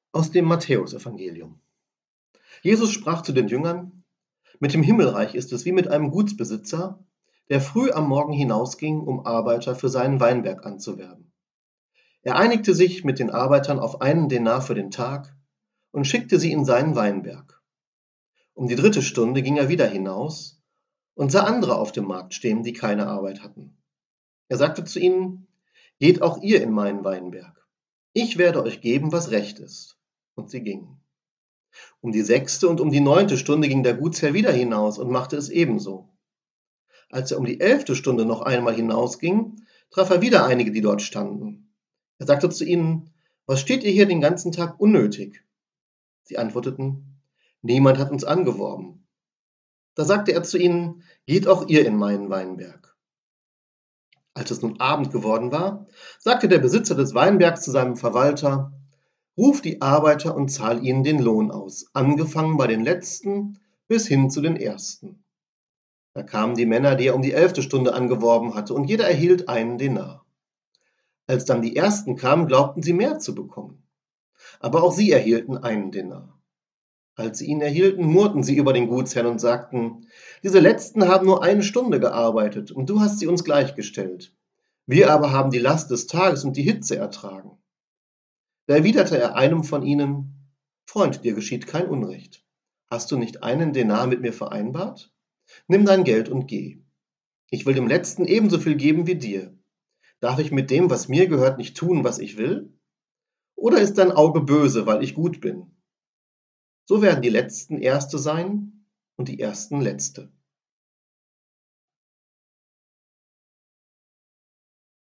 Aus dem Matthäusevangelium. Jesus sprach zu den Jüngern: Mit dem Himmelreich ist es wie mit einem Gutsbesitzer, der früh am Morgen hinausging, um Arbeiter für seinen Weinberg anzuwerben. Er einigte sich mit den Arbeitern auf einen Denar für den Tag und schickte sie in seinen Weinberg. Um die 3. Stunde ging er wieder hinaus und sah andere auf dem Markt stehen, die keine Arbeit hatten. Er sagte zu ihnen: Geht auch ihr in meinen Weinberg. Ich werde euch geben, was recht ist. Und sie gingen. Um die 6. und um die 9. Stunde ging der Gutsherr wieder hinaus und machte es ebenso. Als er um die 11. Stunde noch einmal hinausging, traf er wieder einige, die dort standen. Er sagte zu ihnen: Was steht ihr hier den ganzen Tag unnötig? Sie antworteten: Niemand hat uns angeworben. Da sagte er zu ihnen: Geht auch ihr in meinen Weinberg. Als es nun Abend geworden war, sagte der Besitzer des Weinbergs zu seinem Verwalter: Ruf die Arbeiter und zahl ihnen den Lohn aus, angefangen bei den Letzten bis hin zu den Ersten. Da kamen die Männer, die er um die 11. Stunde angeworben hatte, und jeder erhielt einen Denar. Als dann die Ersten kamen, glaubten sie mehr zu bekommen. Aber auch sie erhielten einen Denar. Als sie ihn erhielten, murrten sie über den Gutsherrn und sagten: Diese Letzten haben nur 1 Stunde gearbeitet, und du hast sie uns gleichgestellt. Wir aber haben die Last des Tages und die Hitze ertragen. Da erwiderte er einem von ihnen: Freund, dir geschieht kein Unrecht. Hast du nicht einen Denar mit mir vereinbart? Nimm dein Geld und geh. Ich will dem Letzten ebenso viel geben wie dir. Darf ich mit dem, was mir gehört, nicht tun, was ich will? Oder ist dein Auge böse, weil ich gut bin? So werden die Letzten Erste sein und die Ersten Letzte.